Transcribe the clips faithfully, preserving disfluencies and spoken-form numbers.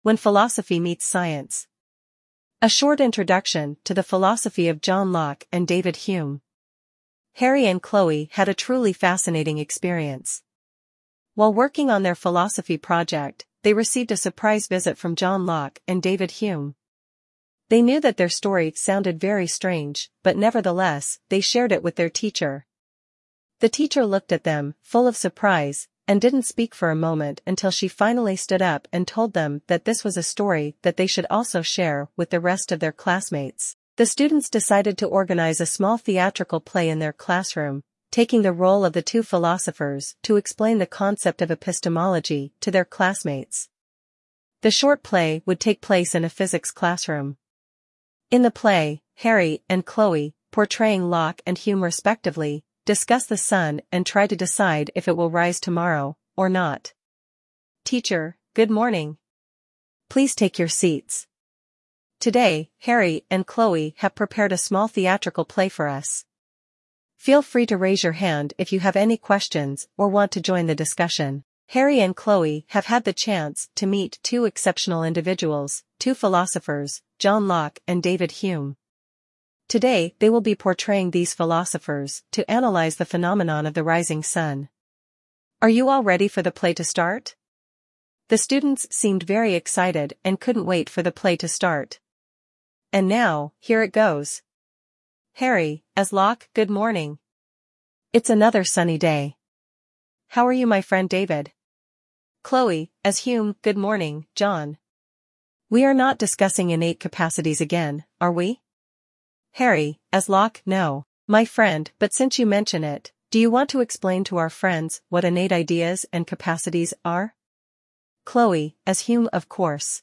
When Philosophy Meets Science. A short introduction to the philosophy of John Locke and David Hume. Harry and Chloe had a truly fascinating experience. While working on their philosophy project, they received a surprise visit from John Locke and David Hume. They knew that their story sounded very strange, but nevertheless, they shared it with their teacher. The teacher looked at them, full of surprise, and didn't speak for a moment until she finally stood up and told them that this was a story that they should also share with the rest of their classmates. The students decided to organize a small theatrical play in their classroom, taking the role of the two philosophers to explain the concept of epistemology to their classmates. The short play would take place in a physics classroom. In the play, Harry and Chloe, portraying Locke and Hume respectively, discuss the sun and try to decide if it will rise tomorrow, or not. Teacher, good morning. Please take your seats. Today, Harry and Chloe have prepared a small theatrical play for us. Feel free to raise your hand if you have any questions or want to join the discussion. Harry and Chloe have had the chance to meet two exceptional individuals, two philosophers, John Locke and David Hume. Today, they will be portraying these philosophers to analyze the phenomenon of the rising sun. Are you all ready for the play to start? The students seemed very excited and couldn't wait for the play to start. And now, here it goes. Harry, as Locke, good morning. It's another sunny day. How are you, my friend David? Chloe, as Hume, good morning, John. We are not discussing innate capacities again, are we? Harry, as Locke, no, my friend, but since you mention it, do you want to explain to our friends what innate ideas and capacities are? Chloe, as Hume, of course.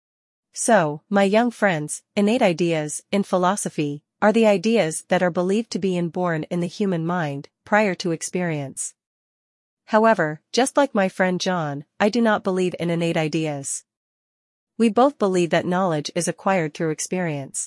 So, my young friends, innate ideas, in philosophy, are the ideas that are believed to be inborn in the human mind, prior to experience. However, just like my friend John, I do not believe in innate ideas. We both believe that knowledge is acquired through experience.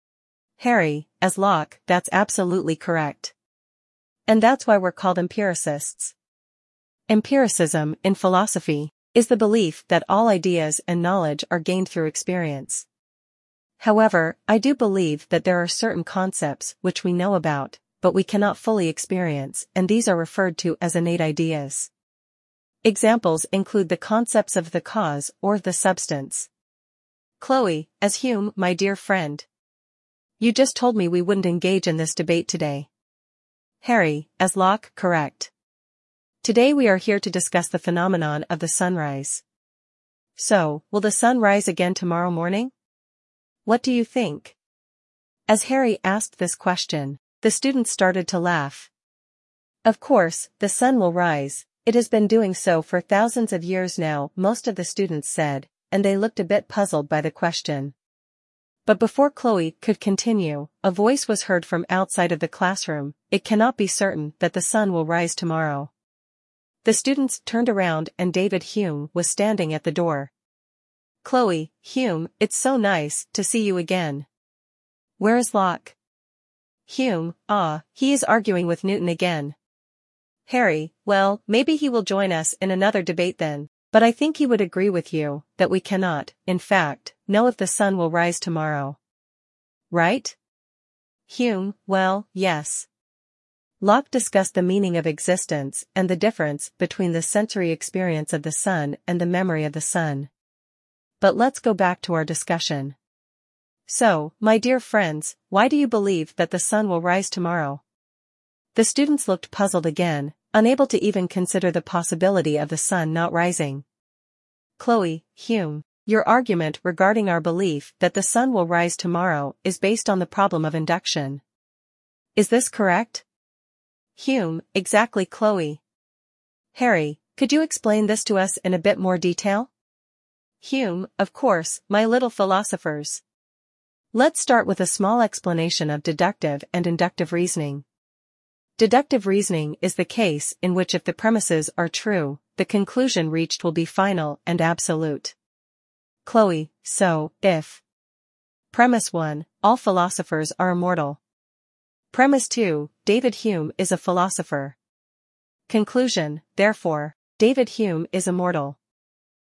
Harry, as Locke, that's absolutely correct. And that's why we're called empiricists. Empiricism, in philosophy, is the belief that all ideas and knowledge are gained through experience. However, I do believe that there are certain concepts which we know about, but we cannot fully experience, and these are referred to as innate ideas. Examples include the concepts of the cause or the substance. Chloe, as Hume, my dear friend. You just told me we wouldn't engage in this debate today. Harry, as Locke, correct. Today we are here to discuss the phenomenon of the sunrise. So, will the sun rise again tomorrow morning? What do you think? As Harry asked this question, the students started to laugh. Of course, the sun will rise, it has been doing so for thousands of years now, most of the students said, and they looked a bit puzzled by the question. But before Chloe could continue, a voice was heard from outside of the classroom. It cannot be certain that the sun will rise tomorrow. The students turned around and David Hume was standing at the door. Chloe, Hume, it's so nice to see you again. Where is Locke? Hume, ah, he is arguing with Newton again. Harry, well, maybe he will join us in another debate then. But I think he would agree with you, that we cannot, in fact, know if the sun will rise tomorrow. Right? Hume, well, yes. Locke discussed the meaning of existence and the difference between the sensory experience of the sun and the memory of the sun. But let's go back to our discussion. So, my dear friends, why do you believe that the sun will rise tomorrow? The students looked puzzled again, unable to even consider the possibility of the sun not rising. Chloe, Hume, your argument regarding our belief that the sun will rise tomorrow is based on the problem of induction. Is this correct? Hume, exactly, Chloe. Harry, could you explain this to us in a bit more detail? Hume, of course, my little philosophers. Let's start with a small explanation of deductive and inductive reasoning. Deductive reasoning is the case in which if the premises are true, the conclusion reached will be final and absolute. Chloe, so, if Premise one, all philosophers are immortal. Premise two, David Hume is a philosopher. Conclusion, therefore, David Hume is immortal.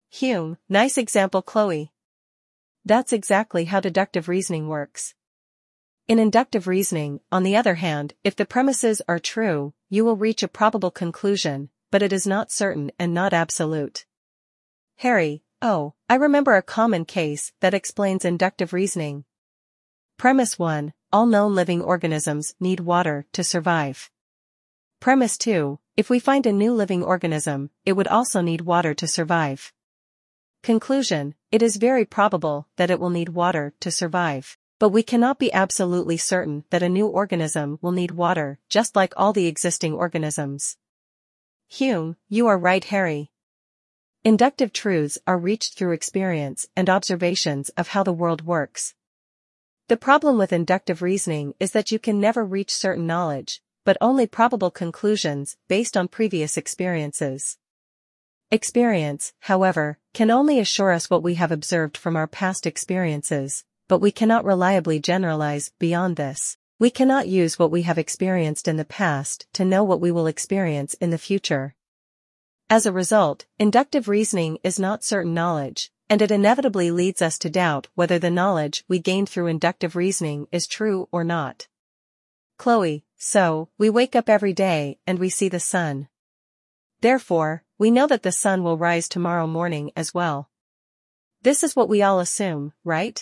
Hume, nice example Chloe. That's exactly how deductive reasoning works. In inductive reasoning, on the other hand, if the premises are true, you will reach a probable conclusion, but it is not certain and not absolute. Harry, oh, I remember a common case that explains inductive reasoning. Premise one, all known living organisms need water to survive. Premise two, if we find a new living organism, it would also need water to survive. Conclusion, it is very probable that it will need water to survive. But we cannot be absolutely certain that a new organism will need water, just like all the existing organisms. Hume, you are right, Harry. Inductive truths are reached through experience and observations of how the world works. The problem with inductive reasoning is that you can never reach certain knowledge, but only probable conclusions based on previous experiences. Experience, however, can only assure us what we have observed from our past experiences, but we cannot reliably generalize beyond this. We cannot use what we have experienced in the past to know what we will experience in the future. As a result, inductive reasoning is not certain knowledge, and it inevitably leads us to doubt whether the knowledge we gained through inductive reasoning is true or not. Chloe, so, we wake up every day and we see the sun. Therefore, we know that the sun will rise tomorrow morning as well. This is what we all assume, right?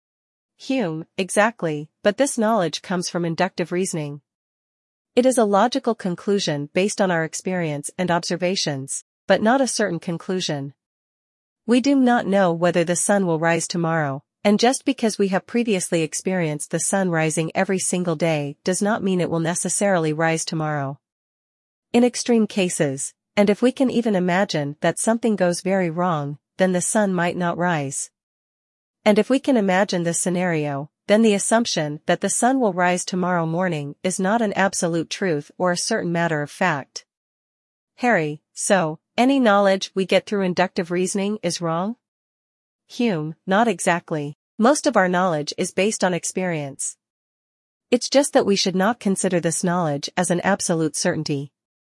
Hume, exactly, but this knowledge comes from inductive reasoning. It is a logical conclusion based on our experience and observations, but not a certain conclusion. We do not know whether the sun will rise tomorrow, and just because we have previously experienced the sun rising every single day does not mean it will necessarily rise tomorrow. In extreme cases, and if we can even imagine that something goes very wrong, then the sun might not rise. And if we can imagine this scenario, then the assumption that the sun will rise tomorrow morning is not an absolute truth or a certain matter of fact. Harry, so, any knowledge we get through inductive reasoning is wrong? Hume, not exactly. Most of our knowledge is based on experience. It's just that we should not consider this knowledge as an absolute certainty.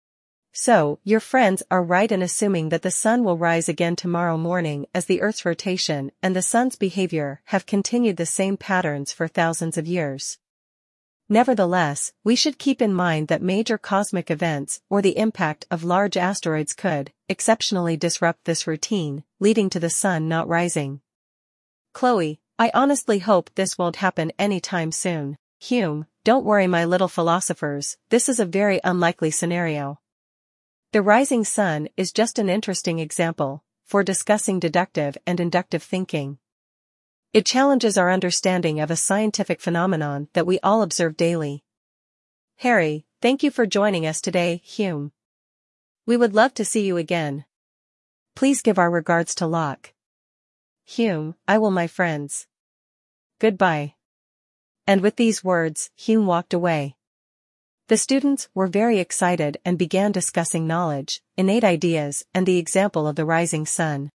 So, your friends are right in assuming that the sun will rise again tomorrow morning, as the Earth's rotation and the sun's behavior have continued the same patterns for thousands of years. Nevertheless, we should keep in mind that major cosmic events or the impact of large asteroids could, exceptionally disrupt this routine, leading to the sun not rising. Chloe, I honestly hope this won't happen anytime soon. Hume, don't worry my little philosophers, this is a very unlikely scenario. The rising sun is just an interesting example for discussing deductive and inductive thinking. It challenges our understanding of a scientific phenomenon that we all observe daily. Harry, thank you for joining us today, Hume. We would love to see you again. Please give our regards to Locke. Hume, I will, my friends. Goodbye. And with these words, Hume walked away. The students were very excited and began discussing knowledge, innate ideas, and the example of the rising sun.